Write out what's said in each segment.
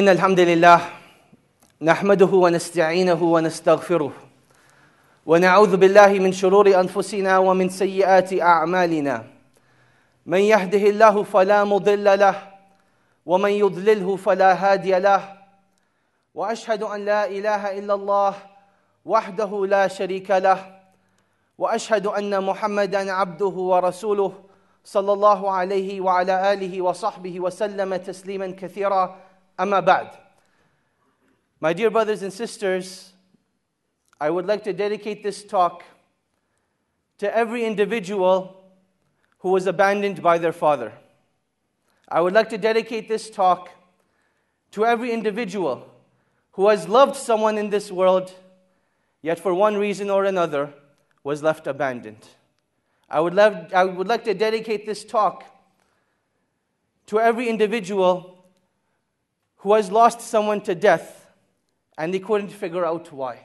إن الحمد لله نحمده ونستعينه ونستغفره ونعوذ بالله من شرور أنفسنا ومن سيئات أعمالنا من يهده الله فلا مضل له ومن يضلله فلا هادي له وأشهد أن لا إله إلا الله وحده لا شريك له وأشهد أن محمدا عبده ورسوله صلى الله عليه وعلى آله وصحبه وسلم تسليما كثيرا أما بعد. My dear brothers and sisters, I would like to dedicate this talk to every individual who was abandoned by their father. I would like to dedicate this talk to every individual who has loved someone in this world, yet for one reason or another was left abandoned. I would like to dedicate this talk to every individual who has lost someone to death and they couldn't figure out why.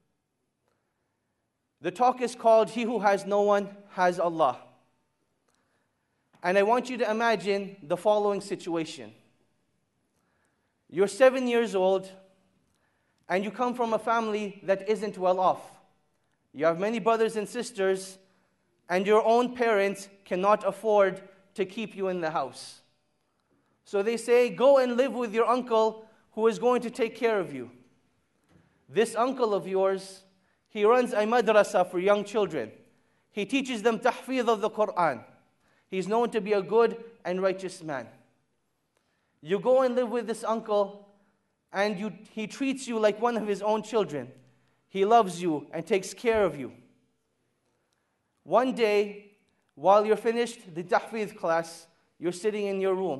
The talk is called He Who Has No One Has Allah. And I want you to imagine the following situation. You're 7 years old and you come from a family that isn't well off. You have many brothers and sisters, and your own parents cannot afford to keep you in the house. So they say, go and live with your uncle who is going to take care of you. This uncle of yours, he runs a madrasa for young children. He teaches them tahfidh of the Quran. He's known to be a good and righteous man. You go and live with this uncle, and he treats you like one of his own children. He loves you and takes care of you. One day, while you're finished the tahfidh class, you're sitting in your room.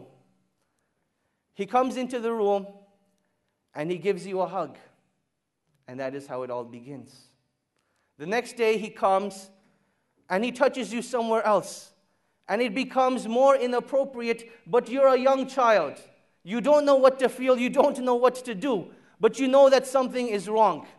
He comes into the room and he gives you a hug. And that is how it all begins. The next day he comes and he touches you somewhere else. And it becomes more inappropriate, but you're a young child. You don't know what to feel, you don't know what to do, but you know that something is wrong.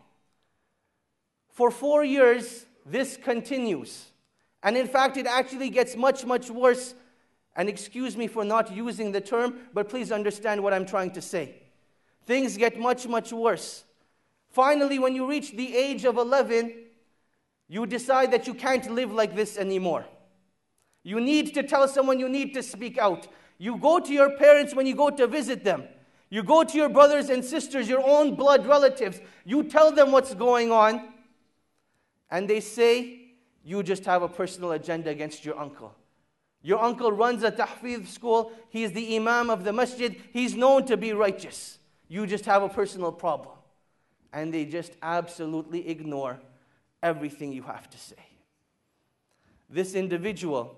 For 4 years, this continues. And in fact, it actually gets much, much worse. And excuse me for not using the term, but please understand what I'm trying to say. Things get much, much worse. Finally, when you reach the age of 11, you decide that you can't live like this anymore. You need to tell someone, you need to speak out. You go to your parents when you go to visit them. You go to your brothers and sisters, your own blood relatives. You tell them what's going on. And they say, you just have a personal agenda against your uncle. Your uncle runs a tahfidh school. He's the imam of the masjid. He's known to be righteous. You just have a personal problem. And they just absolutely ignore everything you have to say. This individual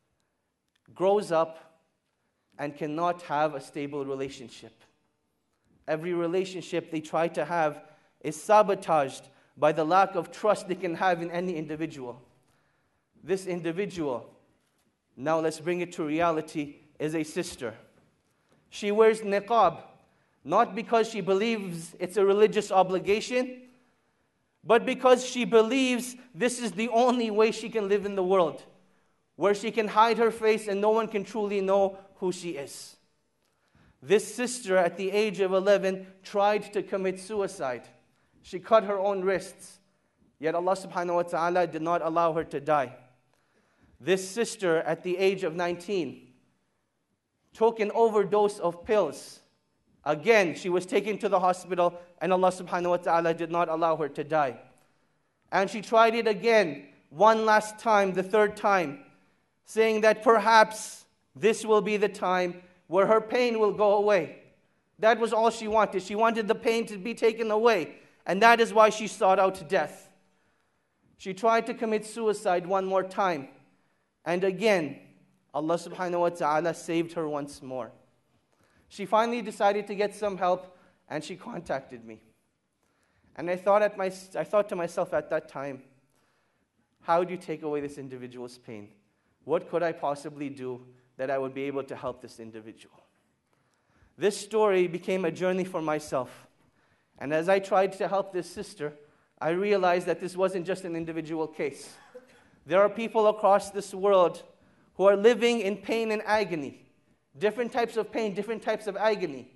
grows up and cannot have a stable relationship. Every relationship they try to have is sabotaged by the lack of trust they can have in any individual. This individual, now let's bring it to reality, is a sister. She wears niqab, not because she believes it's a religious obligation, but because she believes this is the only way she can live in the world, where she can hide her face and no one can truly know who she is. This sister, at the age of 11, tried to commit suicide. She cut her own wrists, yet Allah subhanahu wa ta'ala did not allow her to die. This sister, at the age of 19, took an overdose of pills. Again, she was taken to the hospital, and Allah subhanahu wa ta'ala did not allow her to die. And she tried it again, one last time, the third time, saying that perhaps this will be the time where her pain will go away. That was all she wanted. She wanted the pain to be taken away, and that is why she sought out death. She tried to commit suicide one more time. And again, Allah subhanahu wa ta'ala saved her once more. She finally decided to get some help, and she contacted me. And I thought to myself at that time, how do you take away this individual's pain? What could I possibly do that I would be able to help this individual? This story became a journey for myself. And as I tried to help this sister, I realized that this wasn't just an individual case. There are people across this world who are living in pain and agony. Different types of pain, different types of agony.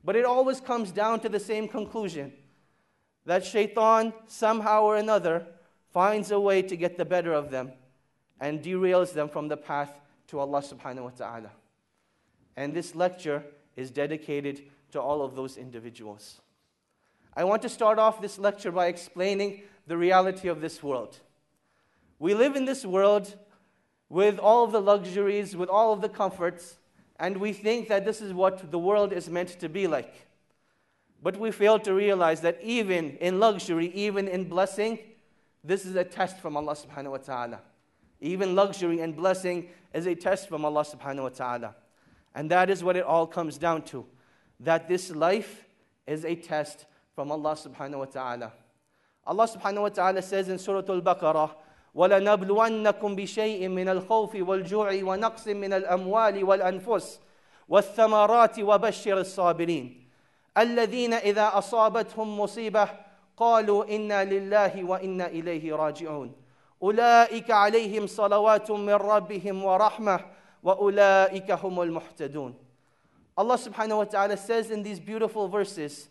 But it always comes down to the same conclusion, that shaitan somehow or another finds a way to get the better of them and derails them from the path to Allah subhanahu wa ta'ala. And this lecture is dedicated to all of those individuals. I want to start off this lecture by explaining the reality of this world. We live in this world with all of the luxuries, with all of the comforts, and we think that this is what the world is meant to be like. But we fail to realize that even in luxury, even in blessing, this is a test from Allah subhanahu wa ta'ala. Even luxury and blessing is a test from Allah subhanahu wa ta'ala. And that is what it all comes down to, that this life is a test from Allah subhanahu wa ta'ala. Allah subhanahu wa ta'ala says in Surah Al-Baqarah, وَلَنَبْلُوَنَّكُمْ بِشَيْءٍ مِّنَ الْخَوْفِ وَالْجُوعِ وَنَقْصٍ مِّنَ الْأَمْوَالِ وَالْأَنفُسِ وَالثَّمَرَاتِ وَبَشِّرِ الصَّابِرِينَ الَّذِينَ إِذَا أَصَابَتْهُمْ مُصِيبَةٌ قَالُوا إِنَّا لِلَّهِ وَإِنَّا إِلَيْهِ رَاجِعُونَ أُولَٰئِكَ عَلَيْهِمْ صَلَوَاتٌ مِّن رَّبِّهِمْ وَرَحْمَةٌ وَأُولَٰئِكَ هُمُ الْمُهْتَدُونَ. Allah subhanahu wa ta'ala says in these beautiful verses,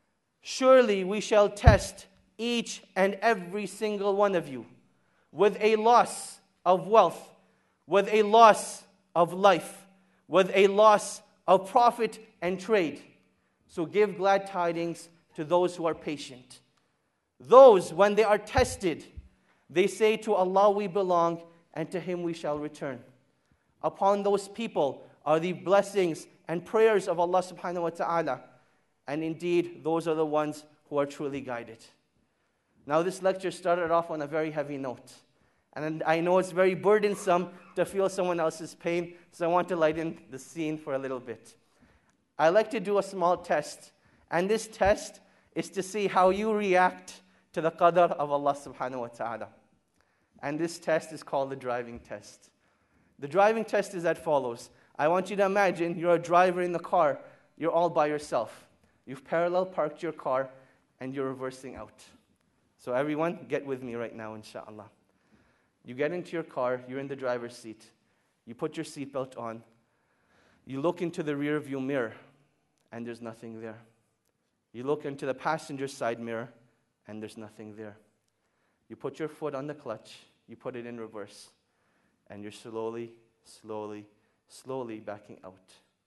surely we shall test each and every single one of you with a loss of wealth, with a loss of life, with a loss of profit and trade. So give glad tidings to those who are patient. Those, when they are tested, they say, to Allah we belong, and to Him we shall return. Upon those people are the blessings and prayers of Allah subhanahu wa ta'ala. And indeed, those are the ones who are truly guided. Now, this lecture started off on a very heavy note. And I know it's very burdensome to feel someone else's pain, so I want to lighten the scene for a little bit. I like to do a small test. And this test is to see how you react to the qadr of Allah subhanahu wa ta'ala. And this test is called the driving test. The driving test is as follows. I want you to imagine you're a driver in the car. You're all by yourself. You've parallel parked your car and you're reversing out. So everyone, get with me right now, inshallah. You get into your car, you're in the driver's seat. You put your seatbelt on. You look into the rear view mirror and there's nothing there. You look into the passenger side mirror and there's nothing there. You put your foot on the clutch, you put it in reverse, and you're slowly, slowly, slowly backing out.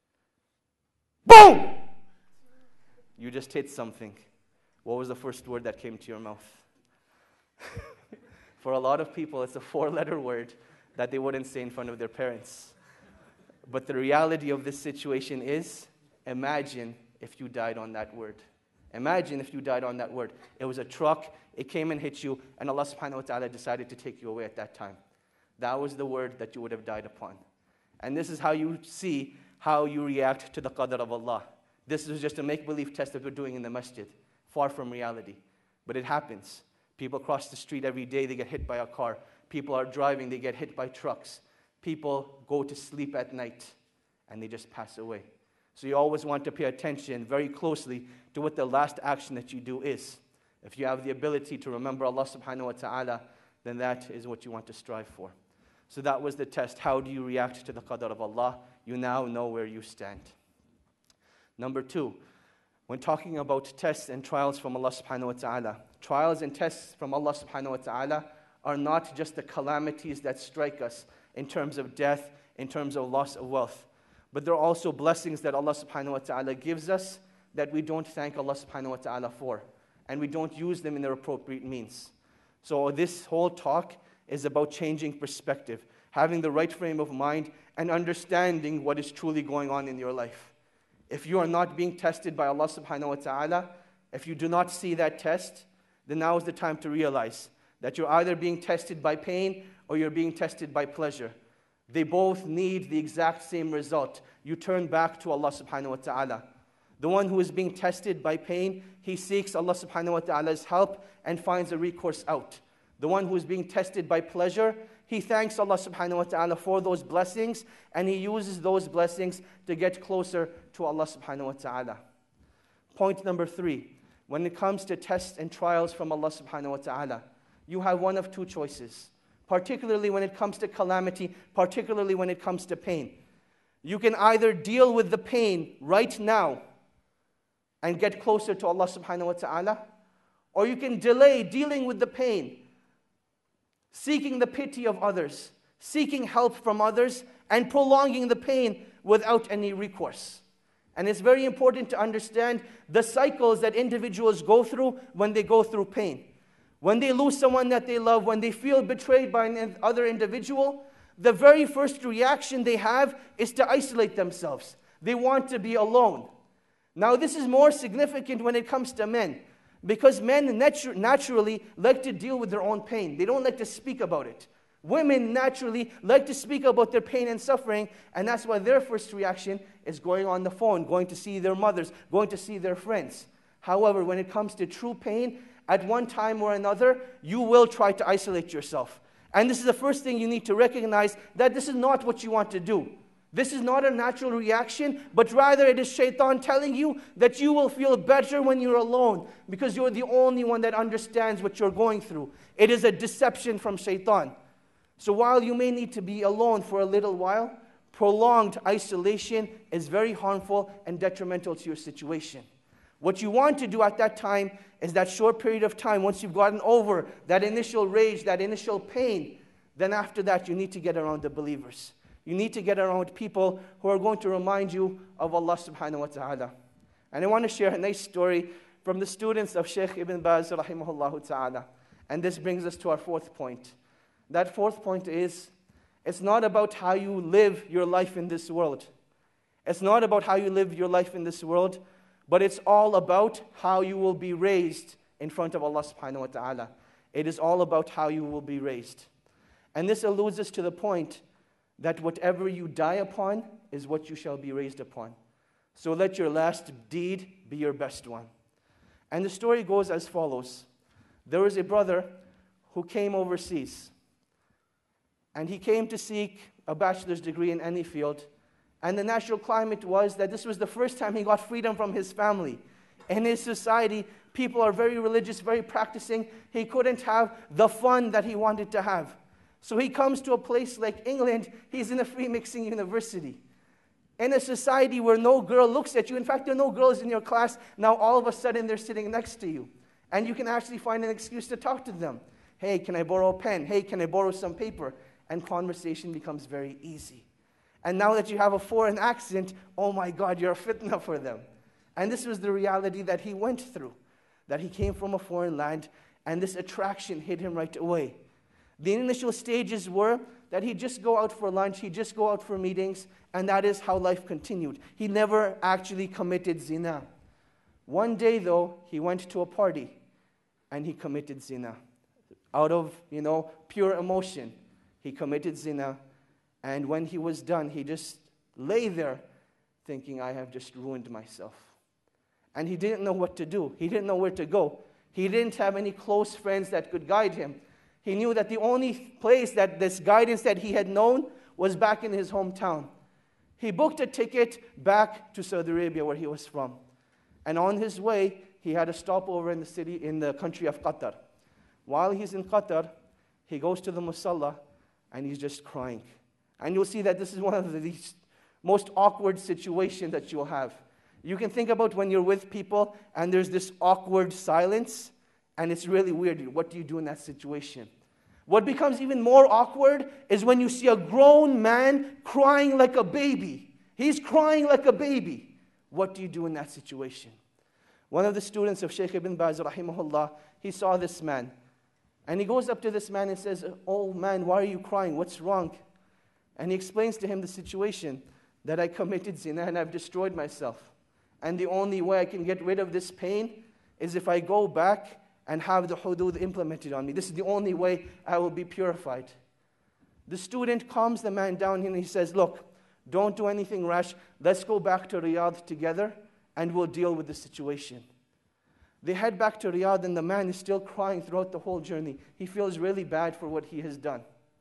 Boom! You just hit something. What was the first word that came to your mouth? For a lot of people, it's a 4-letter word that they wouldn't say in front of their parents. But the reality of this situation is, imagine if you died on that word. Imagine if you died on that word. It was a truck, it came and hit you, and Allah subhanahu wa ta'ala decided to take you away at that time. That was the word that you would have died upon. And this is how you see how you react to the qadr of Allah. This is just a make-believe test that we're doing in the masjid, far from reality. But it happens. People cross the street every day, they get hit by a car. People are driving, they get hit by trucks. People go to sleep at night, and they just pass away. So you always want to pay attention very closely to what the last action that you do is. If you have the ability to remember Allah subhanahu wa ta'ala, then that is what you want to strive for. So that was the test. How do you react to the qadr of Allah? You now know where you stand. Number 2, when talking about tests and trials from Allah subhanahu wa ta'ala, trials and tests from Allah subhanahu wa ta'ala are not just the calamities that strike us in terms of death, in terms of loss of wealth, but they're also blessings that Allah subhanahu wa ta'ala gives us that we don't thank Allah subhanahu wa ta'ala for, and we don't use them in their appropriate means. So this whole talk is about changing perspective, having the right frame of mind, and understanding what is truly going on in your life. If you are not being tested by Allah subhanahu wa ta'ala, if you do not see that test, then now is the time to realize that you're either being tested by pain or you're being tested by pleasure. They both need the exact same result. You turn back to Allah subhanahu wa ta'ala. The one who is being tested by pain, he seeks Allah subhanahu wa ta'ala's help and finds a recourse out. The one who is being tested by pleasure, he thanks Allah subhanahu wa ta'ala for those blessings, and he uses those blessings to get closer to Allah subhanahu wa ta'ala. Point number 3, when it comes to tests and trials from Allah subhanahu wa ta'ala, you have one of 2 choices, particularly when it comes to calamity, particularly when it comes to pain. You can either deal with the pain right now, and get closer to Allah subhanahu wa ta'ala, or you can delay dealing with the pain, seeking the pity of others, seeking help from others, and prolonging the pain without any recourse. And it's very important to understand the cycles that individuals go through when they go through pain. When they lose someone that they love, when they feel betrayed by another individual, the very first reaction they have is to isolate themselves. They want to be alone. Now, this is more significant when it comes to men, because men naturally like to deal with their own pain. They don't like to speak about it. Women naturally like to speak about their pain and suffering, and that's why their first reaction is going on the phone, going to see their mothers, going to see their friends. However, when it comes to true pain, at one time or another, you will try to isolate yourself. And this is the first thing you need to recognize, that this is not what you want to do. This is not a natural reaction, but rather it is shaitan telling you that you will feel better when you're alone, because you're the only one that understands what you're going through. It is a deception from shaitan. So while you may need to be alone for a little while, prolonged isolation is very harmful and detrimental to your situation. What you want to do at that time is that short period of time, once you've gotten over that initial rage, that initial pain, then after that you need to get around the believers. You need to get around people who are going to remind you of Allah subhanahu wa ta'ala. And I want to share a nice story from the students of Shaykh Ibn Baz rahimahullah ta'ala. And this brings us to our fourth point. That fourth point is, it's not about how you live your life in this world. It's not about how you live your life in this world, but it's all about how you will be raised in front of Allah subhanahu wa ta'ala. It is all about how you will be raised. And this alludes us to the point that whatever you die upon is what you shall be raised upon. So let your last deed be your best one. And the story goes as follows. There was a brother who came overseas. And he came to seek a bachelor's degree in any field. And the natural climate was that this was the first time he got freedom from his family. In his society, people are very religious, very practicing. He couldn't have the fun that he wanted to have. So he comes to a place like England. He's in a free mixing university. In a society where no girl looks at you. In fact, there are no girls in your class. Now all of a sudden they're sitting next to you. And you can actually find an excuse to talk to them. Hey, can I borrow a pen? Hey, can I borrow some paper? And conversation becomes very easy. And now that you have a foreign accent, oh my God, you're a fitna for them. And this was the reality that he went through. That he came from a foreign land, and this attraction hit him right away. The initial stages were that he'd just go out for lunch, he'd just go out for meetings, and that is how life continued. He never actually committed zina. One day though, he went to a party, and he committed zina. Out of, pure emotion. He committed zina, and when he was done, he just lay there thinking, I have just ruined myself. And he didn't know what to do. He didn't know where to go. He didn't have any close friends that could guide him. He knew that the only place that this guidance that he had known was back in his hometown. He booked a ticket back to Saudi Arabia where he was from. And on his way, he had a stopover in the country of Qatar. While he's in Qatar, he goes to the musalla, and he's just crying. And you'll see that this is one of the most awkward situations that you'll have. You can think about when you're with people and there's this awkward silence, and it's really weird. What do you do in that situation? What becomes even more awkward is when you see a grown man crying like a baby. He's crying like a baby. What do you do in that situation? One of the students of Shaykh Ibn Baz rahimahullah, he saw this man. And he goes up to this man and says, oh man, why are you crying? What's wrong? And he explains to him the situation, that I committed zina and I've destroyed myself. And the only way I can get rid of this pain is if I go back and have the hudud implemented on me. This is the only way I will be purified. The student calms the man down and he says, look, don't do anything rash. Let's go back to Riyadh together and we'll deal with the situation. They head back to Riyadh and the man is still crying throughout the whole journey. He feels really bad for what he has done.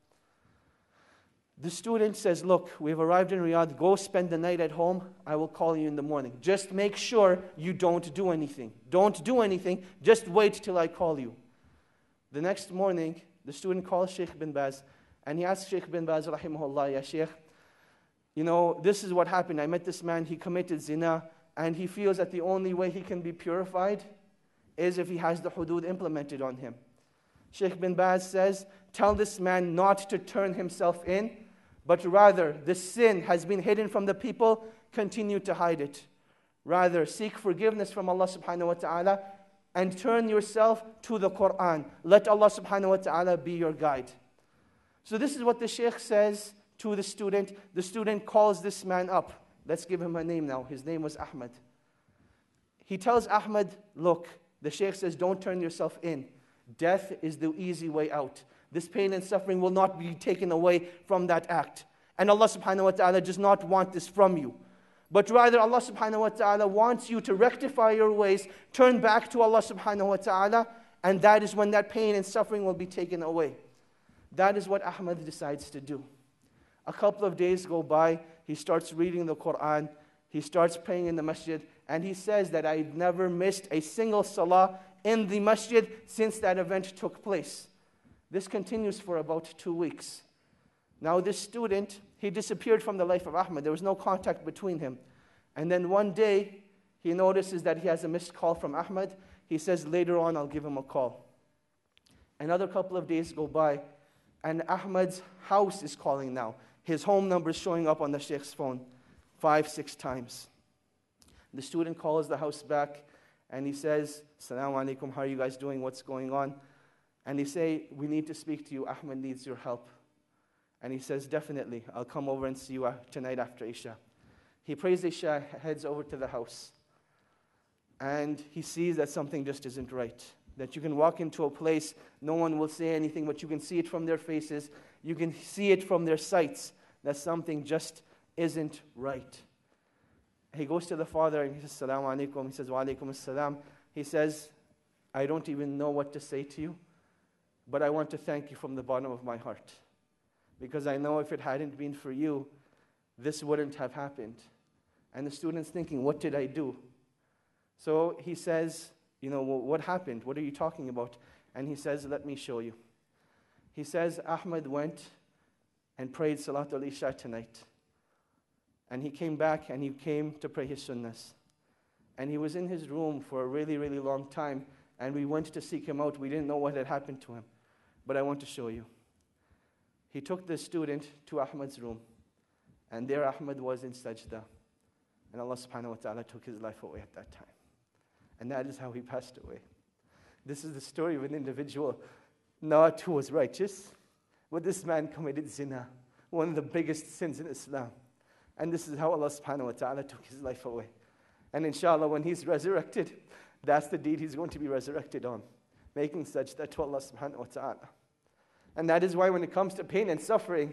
The student says, look, we've arrived in Riyadh. Go spend the night at home. I will call you in the morning. Just make sure you don't do anything. Don't do anything. Just wait till I call you. The next morning, the student calls Shaykh Ibn Baz and he asks Shaykh Ibn Baz, rahimahullah, Ya Shaykh, this is what happened. I met this man. He committed zina. and he feels that the only way he can be purified is if he has the hudud implemented on him. Sheikh bin Baz says, tell this man not to turn himself in, but rather the sin has been hidden from the people, continue to hide it. Rather, seek forgiveness from Allah subhanahu wa ta'ala and turn yourself to the Quran. Let Allah subhanahu wa ta'ala be your guide. So this is what the Shaykh says to the student. The student calls this man up. Let's give him a name now. His name was Ahmad. He tells Ahmad, look, the Shaykh says, don't turn yourself in. Death is the easy way out. This pain and suffering will not be taken away from that act. And Allah subhanahu wa ta'ala does not want this from you. But rather Allah subhanahu wa ta'ala wants you to rectify your ways, turn back to Allah subhanahu wa ta'ala, and that is when that pain and suffering will be taken away. That is what Ahmad decides to do. A couple of days go by, he starts reading the Quran, he starts praying in the masjid, and he says that I've never missed a single salah in the masjid since that event took place. This continues for about 2 weeks. Now this student, he disappeared from the life of Ahmad. There was no contact between him. And then one day, he notices that he has a missed call from Ahmad. He says, later on, I'll give him a call. Another couple of days go by, and Ahmad's house is calling now. His home number is showing up on the Shaykh's phone 5-6 times. The student calls the house back, and he says, Assalamu alaikum, how are you guys doing? What's going on? And they say, we need to speak to you. Ahmad needs your help. And he says, definitely, I'll come over and see you tonight after Isha. He prays Isha, heads over to the house. And he sees that something just isn't right. That you can walk into a place, no one will say anything, but you can see it from their faces. You can see it from their sights, that something just isn't right. He goes to the father and he says, Assalamu alaikum. He says, Wa alaikum assalam. He says, I don't even know what to say to you, but I want to thank you from the bottom of my heart. Because I know if it hadn't been for you, this wouldn't have happened. And the student's thinking, what did I do? So he says, well, what happened? What are you talking about? And he says, let me show you. He says, Ahmad went and prayed Salatul Isha tonight. And he came back and he came to pray his sunnahs. And he was in his room for a really, really long time. And we went to seek him out. We didn't know what had happened to him. But I want to show you. He took the student to Ahmad's room. And there Ahmad was in sajda. And Allah subhanahu wa ta'ala took his life away at that time. And that is how he passed away. This is the story of an individual not who was righteous, but this man committed zina, one of the biggest sins in Islam. And this is how Allah subhanahu wa ta'ala took his life away. And inshallah, when he's resurrected, that's the deed he's going to be resurrected on, making sajda to Allah subhanahu wa ta'ala. And that is why when it comes to pain and suffering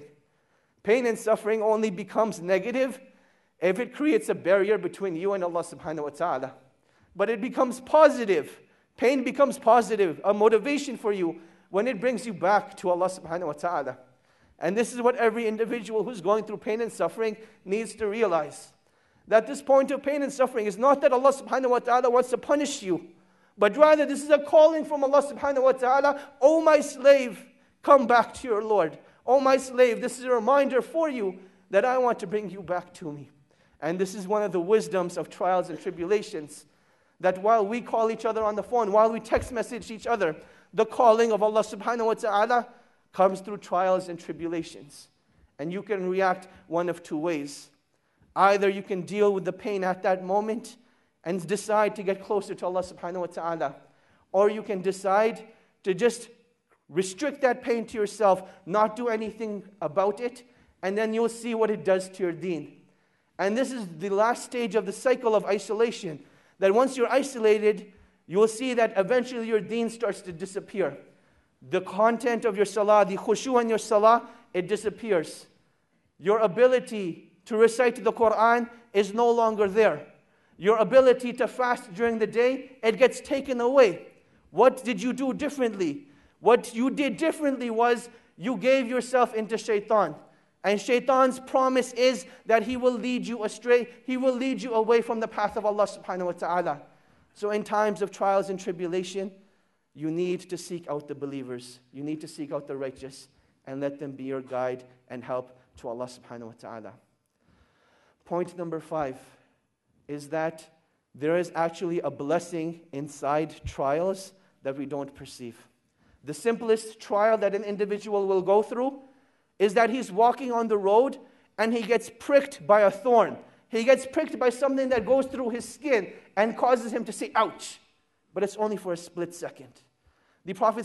only becomes negative if it creates a barrier between you and Allah subhanahu wa ta'ala. But it becomes positive. Pain becomes positive, a motivation for you when it brings you back to Allah subhanahu wa ta'ala. And this is what every individual who's going through pain and suffering needs to realize. That this point of pain and suffering is not that Allah subhanahu wa ta'ala wants to punish you, but rather this is a calling from Allah subhanahu wa ta'ala, O my slave, come back to your Lord. O my slave, this is a reminder for you that I want to bring you back to me. And this is one of the wisdoms of trials and tribulations, that while we call each other on the phone, while we text message each other, the calling of Allah subhanahu wa ta'ala comes through trials and tribulations. And you can react one of two ways. Either you can deal with the pain at that moment and decide to get closer to Allah subhanahu wa ta'ala, or you can decide to just restrict that pain to yourself, not do anything about it, and then you'll see what it does to your deen. And this is the last stage of the cycle of isolation, that once you're isolated, you will see that eventually your deen starts to disappear. The content of your salah, the khushu in your salah, it disappears. Your ability to recite the Quran is no longer there. Your ability to fast during the day, it gets taken away. What did you do differently? What you did differently was you gave yourself into shaitan. And shaitan's promise is that he will lead you astray. He will lead you away from the path of Allah subhanahu wa ta'ala. So in times of trials and tribulation, you need to seek out the believers. You need to seek out the righteous and let them be your guide and help to Allah subhanahu wa ta'ala. Point number 5 is that there is actually a blessing inside trials that we don't perceive. The simplest trial that an individual will go through is that he's walking on the road and he gets pricked by a thorn. He gets pricked by something that goes through his skin and causes him to say, ouch. But it's only for a split second. The Prophet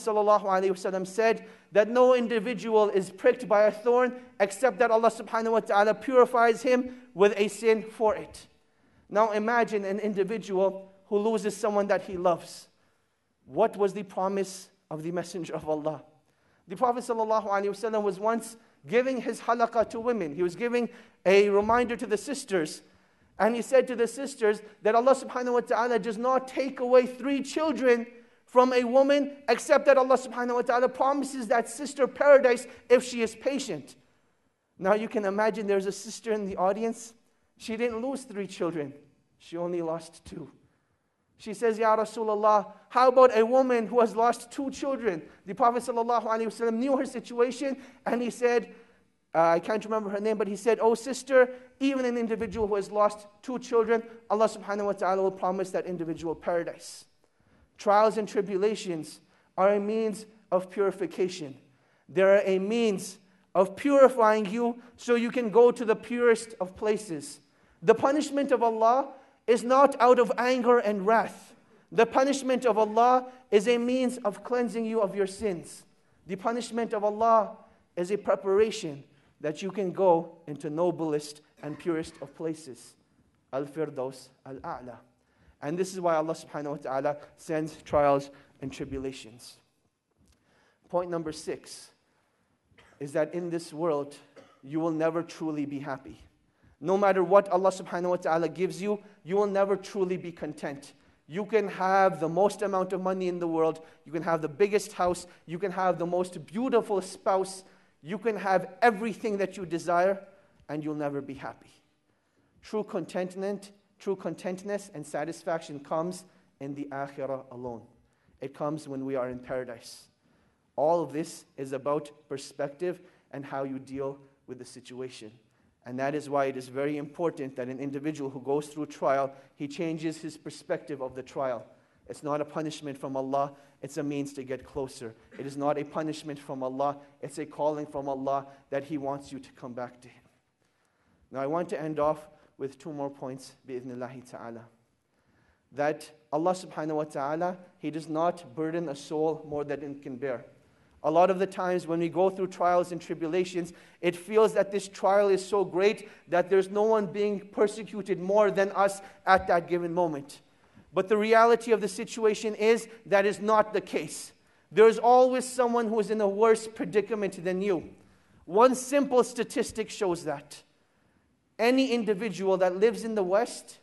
ﷺ said that no individual is pricked by a thorn except that Allah subhanahu wa ta'ala purifies him with a sin for it. Now imagine an individual who loses someone that he loves. What was the promise of the Messenger of Allah? The Prophet ﷺ was once giving his halaqah to women. He was giving a reminder to the sisters. And he said to the sisters that Allah subhanahu wa ta'ala does not take away 3 children from a woman except that Allah subhanahu wa ta'ala promises that sister paradise if she is patient. Now you can imagine there's a sister in the audience. She didn't lose 3 children. She only lost 2. She says, Ya Rasulullah, how about a woman who has lost 2 children? The Prophet ﷺ knew her situation and he said, I can't remember her name, but he said, oh sister, even an individual who has lost 2 children, Allah subhanahu wa ta'ala will promise that individual paradise. Trials and tribulations are a means of purification. They are a means of purifying you so you can go to the purest of places. The punishment of Allah is not out of anger and wrath. The punishment of Allah is a means of cleansing you of your sins. The punishment of Allah is a preparation that you can go into noblest and purest of places. Al-Firdaus Al-A'la. And this is why Allah subhanahu wa ta'ala sends trials and tribulations. Point number 6 is that in this world, you will never truly be happy. No matter what Allah subhanahu wa ta'ala gives you, you will never truly be content. You can have the most amount of money in the world, you can have the biggest house, you can have the most beautiful spouse, you can have everything that you desire, and you'll never be happy. True contentness and satisfaction comes in the akhirah alone. It comes when we are in paradise. All of this is about perspective and how you deal with the situation. And that is why it is very important that an individual who goes through trial, he changes his perspective of the trial. It's not a punishment from Allah, it's a means to get closer. It is not a punishment from Allah, it's a calling from Allah that He wants you to come back to Him. Now I want to end off with 2 more points, bi'idhnillahi ta'ala. That Allah subhanahu wa ta'ala, He does not burden a soul more than it can bear. A lot of the times when we go through trials and tribulations, it feels that this trial is so great that there's no one being persecuted more than us at that given moment. But the reality of the situation is that is not the case. There's always someone who is in a worse predicament than you. One simple statistic shows that. Any individual that lives in the West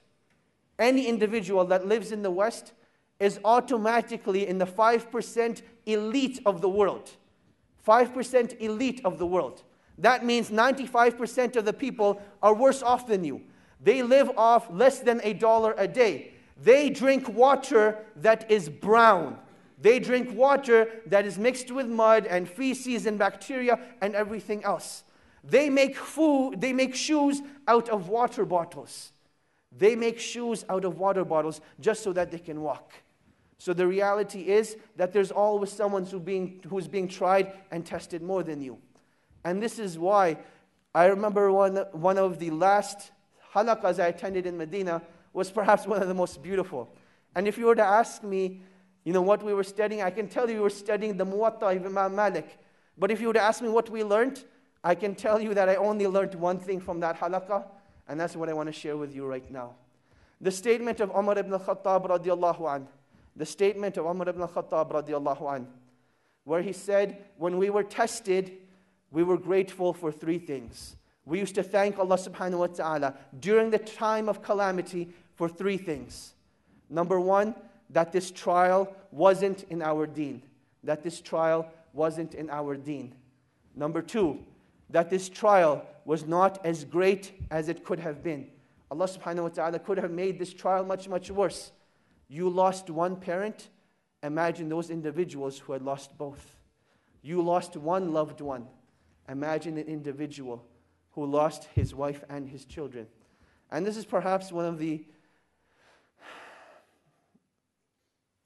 is automatically in the 5% elite of the world. 5% elite of the world. That means 95% of the people are worse off than you. They live off less than $1 a day. They drink water that is brown. They drink water that is mixed with mud and feces and bacteria and everything else. They make shoes out of water bottles. They make shoes out of water bottles just so that they can walk. So the reality is that there's always someone who's being tried and tested more than you. And this is why I remember one of the last halaqas I attended in Medina was perhaps one of the most beautiful. And if you were to ask me, what we were studying, I can tell you we were studying the Muwatta of Imam Malik. But if you were to ask me what we learned, I can tell you that I only learned one thing from that halaqah, and that's what I want to share with you right now. The statement of Umar ibn al-Khattab radiallahu anh. The statement of Umar ibn al-Khattab radiallahu anh, where he said, when we were tested, we were grateful for 3 things. We used to thank Allah subhanahu wa ta'ala during the time of calamity for 3 things. Number 1, that this trial wasn't in our deen. That this trial wasn't in our deen. Number 2, that this trial was not as great as it could have been. Allah subhanahu wa ta'ala could have made this trial much, much worse. You lost one parent, imagine those individuals who had lost both. You lost one loved one, imagine an individual who lost his wife and his children. And this is perhaps one of the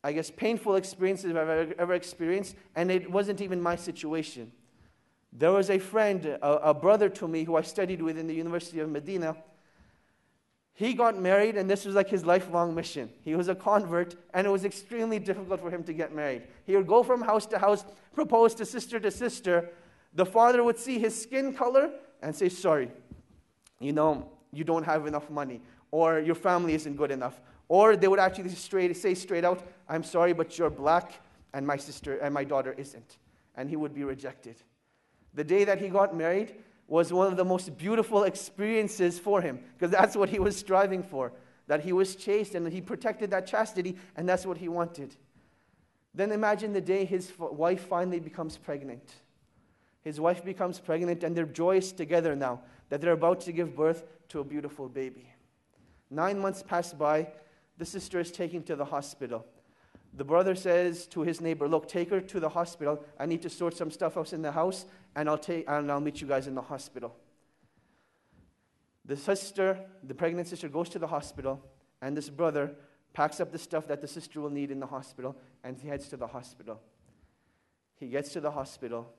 I guess, painful experiences I've ever experienced, and it wasn't even my situation. There was a friend, a brother to me who I studied with in the University of Medina. He got married, and this was like his lifelong mission. He was a convert, and it was extremely difficult for him to get married. He would go from house to house, propose to sister. The father would see his skin color and say, sorry, you don't have enough money, or your family isn't good enough. Or they would actually say straight out, I'm sorry, but you're black, and my sister and my daughter isn't. And he would be rejected. The day that he got married was one of the most beautiful experiences for him, because that's what he was striving for, that he was chaste and he protected that chastity, and that's what he wanted. Then imagine the day his wife finally becomes pregnant. His wife becomes pregnant, and they're joyous together now that they're about to give birth to a beautiful baby. 9 months pass by. The sister is taken to the hospital. The brother says to his neighbor, look, take her to the hospital. I need to sort some stuff out in the house, and I'll meet you guys in the hospital. The pregnant sister goes to the hospital, and this brother packs up the stuff that the sister will need in the hospital, and he heads to the hospital. He gets to the hospital.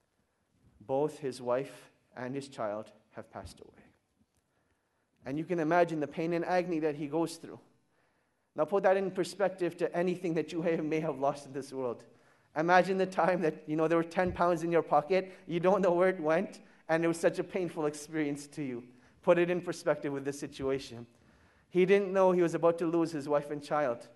Both his wife and his child have passed away. And you can imagine the pain and agony that he goes through. Now put that in perspective to anything that you may have lost in this world. Imagine the time that, there were 10 pounds in your pocket, you don't know where it went, and it was such a painful experience to you. Put it in perspective with this situation. He didn't know he was about to lose his wife and child.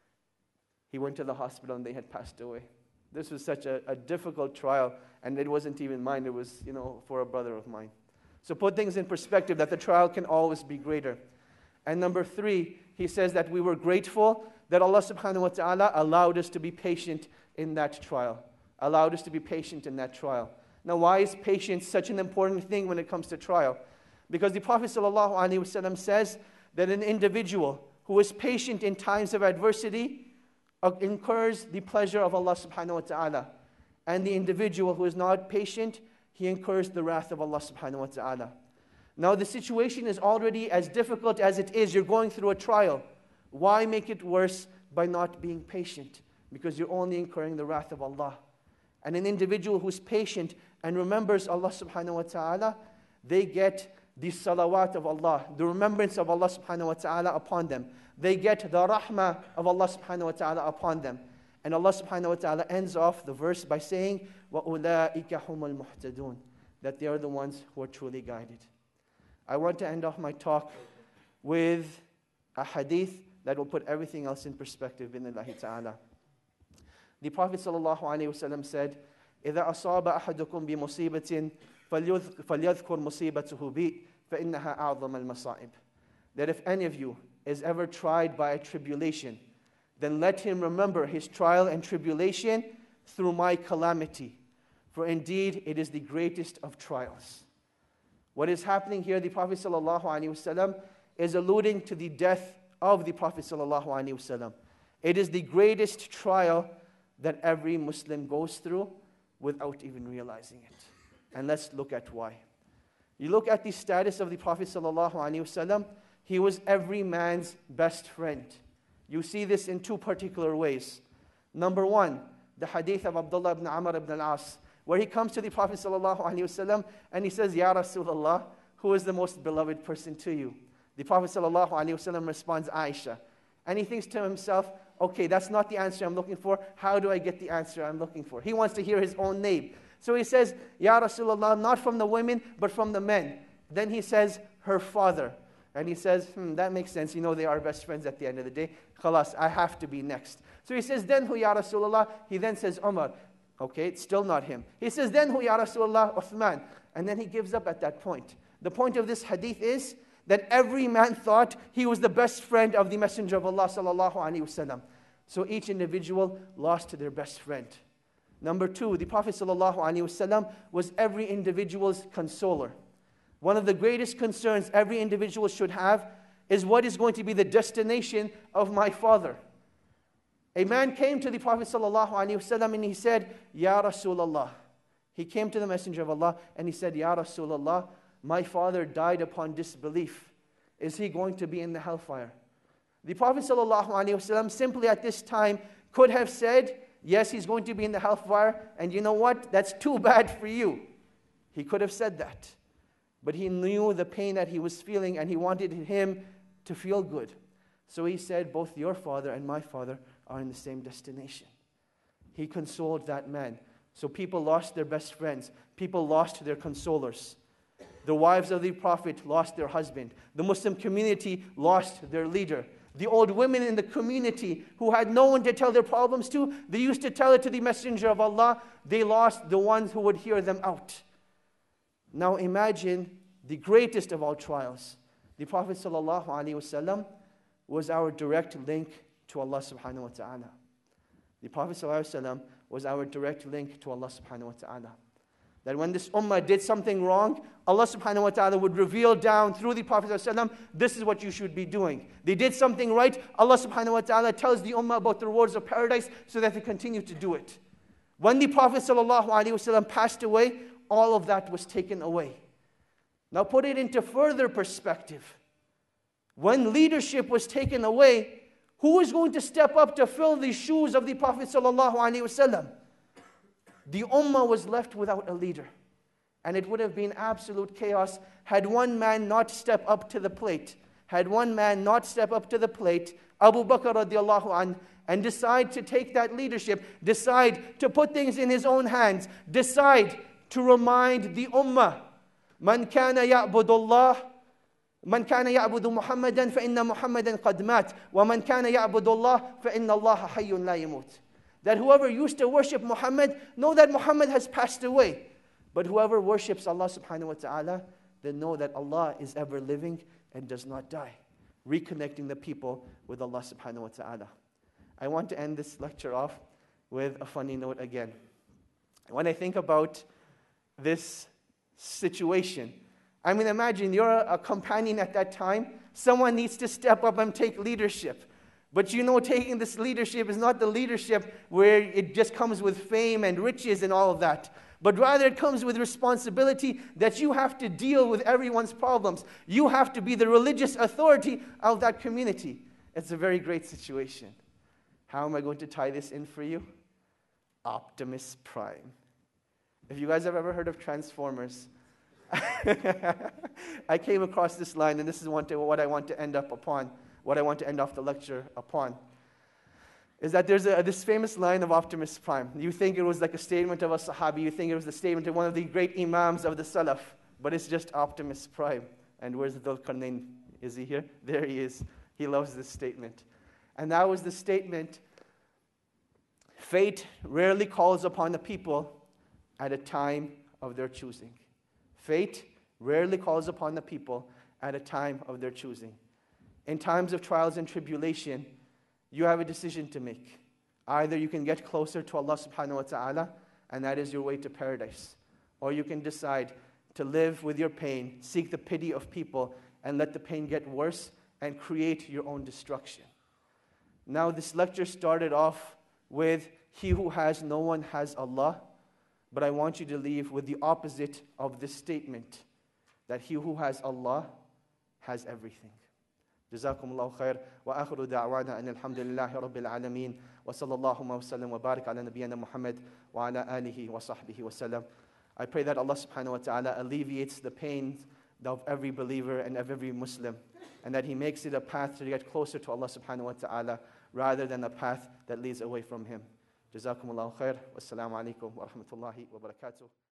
He went to the hospital and they had passed away. This was such a difficult trial, and it wasn't even mine, it was, for a brother of mine. So put things in perspective that the trial can always be greater. And number 3, he says that we were grateful that Allah subhanahu wa ta'ala allowed us to be patient in that trial. Allowed us to be patient in that trial. Now why is patience such an important thing when it comes to trial? Because the Prophet sallallahu alaihi wasallam says that an individual who is patient in times of adversity incurs the pleasure of Allah subhanahu wa ta'ala. And the individual who is not patient, he incurs the wrath of Allah subhanahu wa ta'ala. Now the situation is already as difficult as it is. You're going through a trial. Why make it worse by not being patient? Because you're only incurring the wrath of Allah. And an individual who's patient and remembers Allah subhanahu wa ta'ala, they get the salawat of Allah, the remembrance of Allah subhanahu wa ta'ala upon them. They get the rahmah of Allah subhanahu wa ta'ala upon them. And Allah subhanahu wa ta'ala ends off the verse by saying, وَأُولَٰئِكَ هُمُ الْمُهْتَدُونَ, that they are the ones who are truly guided. I want to end off my talk with a hadith that will put everything else in perspective, bi'idhnillahi ta'ala. The Prophet sallallahu alaihi wasallam said, إِذَا أَصَابَ أَحَدُكُمْ بِمُصِيبَةٍ فَلْيَذْكُرْ مُصِيبَتُهُ بِي فَإِنَّهَا أَعْظَمَ الْمَصَائِبِ. That if any of you is ever tried by a tribulation, then let him remember his trial and tribulation through my calamity. For indeed, it is the greatest of trials. What is happening here, the Prophet ﷺ is alluding to the death of the Prophet ﷺ. It is the greatest trial that every Muslim goes through without even realizing it. And let's look at why. You look at the status of the Prophet ﷺ, he was every man's best friend. You see this in 2 particular ways. Number 1, the hadith of Abdullah ibn Amr ibn al-As, where he comes to the Prophet ﷺ and he says, Ya Rasulullah, who is the most beloved person to you? The Prophet ﷺ responds, Aisha. And he thinks to himself, okay, that's not the answer I'm looking for. How do I get the answer I'm looking for? He wants to hear his own name. So he says, Ya Rasulullah, not from the women, but from the men. Then he says, her father. And he says, that makes sense. They are best friends at the end of the day. Khalas, I have to be next. So he says, then who, Ya Rasulullah? He then says, Umar. Okay, it's still not him. He says, then who, Ya Rasulullah? Uthman. And then he gives up at that point. The point of this hadith is that every man thought he was the best friend of the Messenger of Allah sallallahu alaihi wasallam. So each individual lost to their best friend. Number 2, the Prophet sallallahu alaihi wasallam was every individual's consoler. One of the greatest concerns every individual should have is what is going to be the destination of my father. A man came to the Prophet ﷺ and he said, Ya Rasulullah. He came to the Messenger of Allah and he said, Ya Rasulullah, my father died upon disbelief. Is he going to be in the hellfire? The Prophet ﷺ simply at this time could have said, yes, he's going to be in the hellfire, and you know what? That's too bad for you. He could have said that. But he knew the pain that he was feeling, and he wanted him to feel good. So he said, both your father and my father are in the same destination. He consoled that man. So people lost their best friends. People lost their consolers. The wives of the Prophet lost their husband. The Muslim community lost their leader. The old women in the community who had no one to tell their problems to, they used to tell it to the Messenger of Allah. They lost the ones who would hear them out. Now imagine the greatest of all trials. The Prophet ﷺ was our direct link to Allah subhanahu wa ta'ala. The Prophet ﷺ was our direct link to Allah subhanahu wa ta'ala. That when this ummah did something wrong, Allah subhanahu wa ta'ala would reveal down through the Prophet ﷺ, this is what you should be doing. They did something right, Allah subhanahu wa ta'ala tells the ummah about the rewards of paradise so that they continue to do it. When the Prophet ﷺ passed away, all of that was taken away. Now put it into further perspective. When leadership was taken away, who is going to step up to fill the shoes of the Prophet ﷺ? The ummah was left without a leader. And it would have been absolute chaos had one man not step up to the plate. Had one man not step up to the plate, Abu Bakr radiallahu anh, and decide to take that leadership, decide to put things in his own hands, decide to remind the ummah, Man kana ya'budullah, Man kana ya'budu Muhammadan fa inna Muhammadan qad mat, wa man kana ya'budullah fa inna Allah hayyun la yamut. That whoever used to worship Muhammad, know that Muhammad has passed away. But whoever worships Allah subhanahu wa ta'ala, then know that Allah is ever living and does not die. Reconnecting the people with Allah subhanahu wa ta'ala. I want to end this lecture off with a funny note again. When I think about this situation, I mean, imagine you're a companion at that time. Someone needs to step up and take leadership. But you know, taking this leadership is not the leadership where it just comes with fame and riches and all of that. But rather it comes with responsibility that you have to deal with everyone's problems. You have to be the religious authority of that community. It's a very great situation. How am I going to tie this in for you? Optimus Prime. If you guys have ever heard of Transformers, I came across this line, and this is what I want to end up upon. What I want to end off the lecture upon is that there's this famous line of Optimus Prime. You think it was like a statement of a Sahabi, you think it was the statement of one of the great Imams of the Salaf, but it's just Optimus Prime. And where's Dhul Qarnayn? Is he here? There he is. He loves this statement. And that was the statement, fate rarely calls upon the people at a time of their choosing. Fate rarely calls upon the people at a time of their choosing. In times of trials and tribulation, you have a decision to make. Either you can get closer to Allah subhanahu wa ta'ala, and that is your way to paradise. Or you can decide to live with your pain, seek the pity of people, and let the pain get worse, and create your own destruction. Now this lecture started off with, he who has no one has Allah. But I want you to leave with the opposite of this statement, that he who has Allah has everything. جزاكم الله خير وآخر دعوانا أن الحمد لله رب العالمين وصلى الله وسلم وبارك على نبينا محمد وعلى آله وصحبه وسلم. I pray that Allah subhanahu wa ta'ala alleviates the pains of every believer and of every Muslim, and that He makes it a path to get closer to Allah subhanahu wa ta'ala rather than a path that leads away from Him. جزاكم الله خير والسلام عليكم ورحمة الله وبركاته.